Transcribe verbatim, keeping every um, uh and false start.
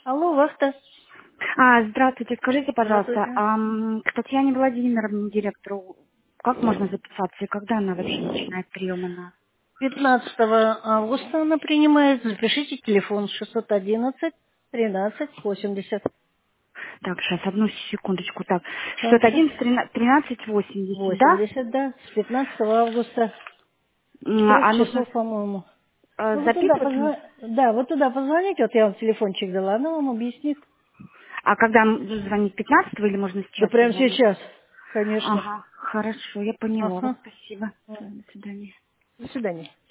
Алло, вахта. А, здравствуйте, скажите, пожалуйста, Здравствуйте. ам, к Татьяне Владимировне, директору, как можно записаться и когда она вообще начинает прием у нас? пятнадцатого августа она принимает. Запишите телефон шестьсот одиннадцать тринадцать восемьдесят. Так, сейчас, одну секундочку. Так, шестьсот Хорошо. одиннадцать тринадцать восемьдесят, да? восемьдесят, да. С пятнадцатого августа. М, Пять А нужно часов, по-моему. э, Ну, вы туда записывать? м, позвоните. Да, вы туда позвоните. Вот я вам телефончик дала, она вам объяснит. А когда м, звонить пятнадцатого или можно Да сейчас прямо позвонить? сейчас. Конечно. Ага, хорошо, я поняла вас, Ага. спасибо. Всё, до свидания. До свидания.